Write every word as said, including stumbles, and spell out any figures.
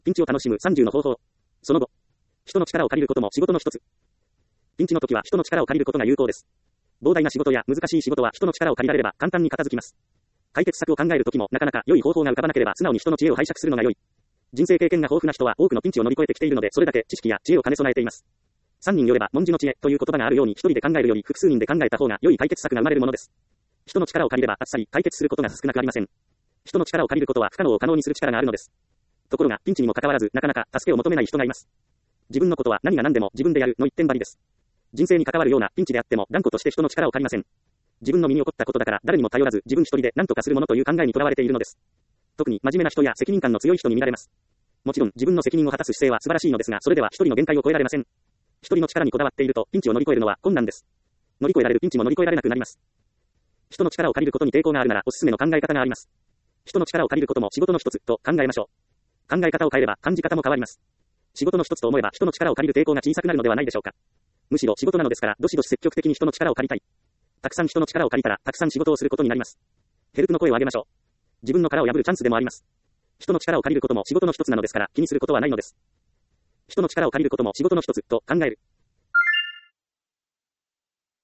ピンチを楽しむさんじゅうの方法。その後。人の力を借りることも仕事の一つ。ピンチの時は人の力を借りることが有効です。膨大な仕事や難しい仕事は人の力を借りられれば簡単に片付きます。解決策を考えるときもなかなか良い方法が浮かばなければ素直に人の知恵を拝借するのが良い。人生経験が豊富な人は多くのピンチを乗り越えてきているのでそれだけ知識や知恵を兼ね備えています。三人よれば文字の知恵という言葉があるように一人で考えるより複数人で考えた方が良い解決策が生まれるものです。人の力を借りればあっさり解決することが少なくありません。人の力を借りることは不可能を可能にする力があるのです。ところがピンチにもかかわらずなかなか助けを求めない人がいます。自分のことは何が何でも自分でやるの一点張りです。人生に関わるようなピンチであっても断固として人の力を借りません。自分の身に起こったことだから誰にも頼らず自分一人で何とかするものという考えにとらわれているのです。特に真面目な人や責任感の強い人に見られます。もちろん自分の責任を果たす姿勢は素晴らしいのですがそれでは一人の限界を超えられません。一人の力にこだわっているとピンチを乗り越えるのは困難です。乗り越えられるピンチも乗り越えられなくなります。人の力を借りることに抵抗があるならおすすめの考え方があります。人の力を借りることも仕事の一つと考えましょう。考え方を変えれば感じ方も変わります。仕事の一つと思えば人の力を借りる抵抗が小さくなるのではないでしょうか。むしろ仕事なのですからどしどし積極的に人の力を借りたい。たくさん人の力を借りたらたくさん仕事をすることになります。ヘルプの声を上げましょう。自分の殻を破るチャンスでもあります。人の力を借りることも仕事の一つなのですから気にすることはないのです。人の力を借りることも仕事の一つと考える。